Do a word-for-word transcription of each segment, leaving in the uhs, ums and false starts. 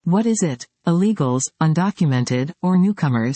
What is it? Illegals, undocumented, or newcomers?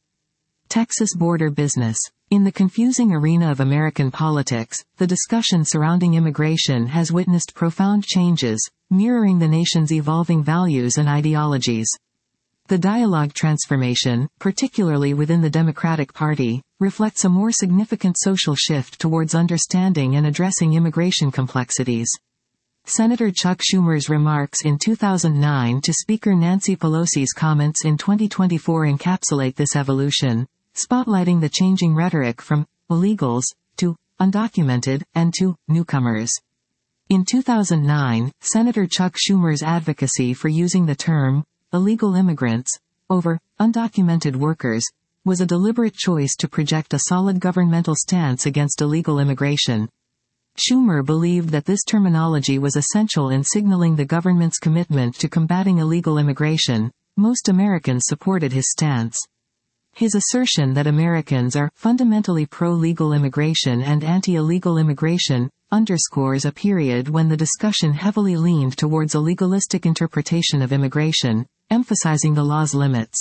Texas border business. In the confusing arena of American politics, the discussion surrounding immigration has witnessed profound changes, mirroring the nation's evolving values and ideologies. The dialogue transformation, particularly within the Democratic Party, reflects a more significant social shift towards understanding and addressing immigration complexities. Senator Chuck Schumer's remarks in two thousand nine to Speaker Nancy Pelosi's comments in twenty twenty-four encapsulate this evolution, spotlighting the changing rhetoric from illegals to undocumented and to newcomers. In two thousand nine, Senator Chuck Schumer's advocacy for using the term illegal immigrants over undocumented workers was a deliberate choice to project a solid governmental stance against illegal immigration. Schumer believed that this terminology was essential in signaling the government's commitment to combating illegal immigration. Most Americans supported his stance. His assertion that Americans are fundamentally pro-legal immigration and anti-illegal immigration underscores a period when the discussion heavily leaned towards a legalistic interpretation of immigration, emphasizing the law's limits.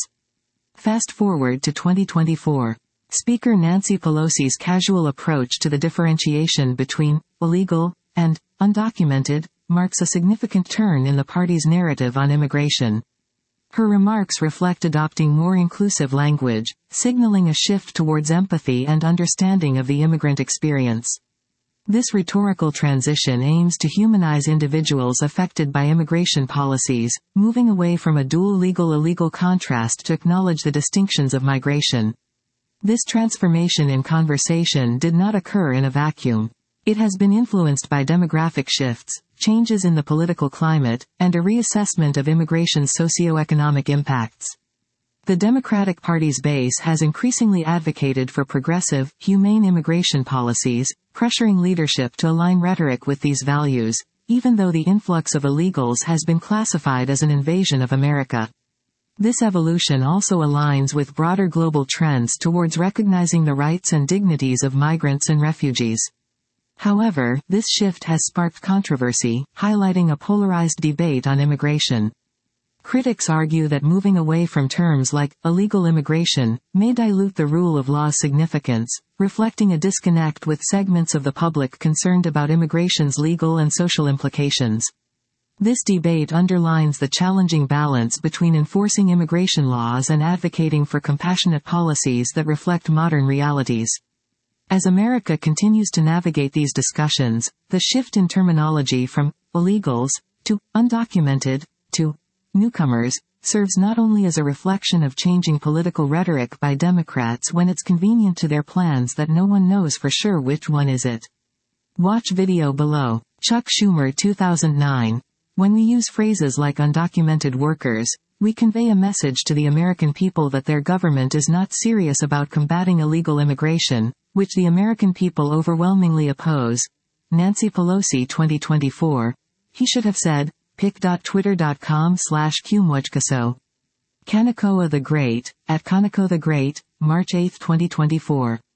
Fast forward to twenty twenty-four. Speaker Nancy Pelosi's casual approach to the differentiation between illegal and undocumented marks a significant turn in the party's narrative on immigration. Her remarks reflect adopting more inclusive language, signaling a shift towards empathy and understanding of the immigrant experience. This rhetorical transition aims to humanize individuals affected by immigration policies, moving away from a dual legal-illegal contrast to acknowledge the distinctions of migration. This transformation in conversation did not occur in a vacuum. It has been influenced by demographic shifts, changes in the political climate, and a reassessment of immigration's socioeconomic impacts. The Democratic Party's base has increasingly advocated for progressive, humane immigration policies, pressuring leadership to align rhetoric with these values, even though the influx of illegals has been classified as an invasion of America. This evolution also aligns with broader global trends towards recognizing the rights and dignities of migrants and refugees. However, this shift has sparked controversy, highlighting a polarized debate on immigration. Critics argue that moving away from terms like illegal immigration may dilute the rule of law's significance, reflecting a disconnect with segments of the public concerned about immigration's legal and social implications. This debate underlines the challenging balance between enforcing immigration laws and advocating for compassionate policies that reflect modern realities. As America continues to navigate these discussions, the shift in terminology from illegals to undocumented to newcomers serves not only as a reflection of changing political rhetoric by Democrats when it's convenient to their plans that no one knows for sure which one is it. Watch video below. Chuck Schumer two thousand nine. When we use phrases like undocumented workers, we convey a message to the American people that their government is not serious about combating illegal immigration, which the American people overwhelmingly oppose. Nancy Pelosi twenty twenty-four. He should have said, pic dot twitter dot com slash qmwojkaso. Kanekoa the Great, at Kaneko the Great, March eighth twenty twenty-four.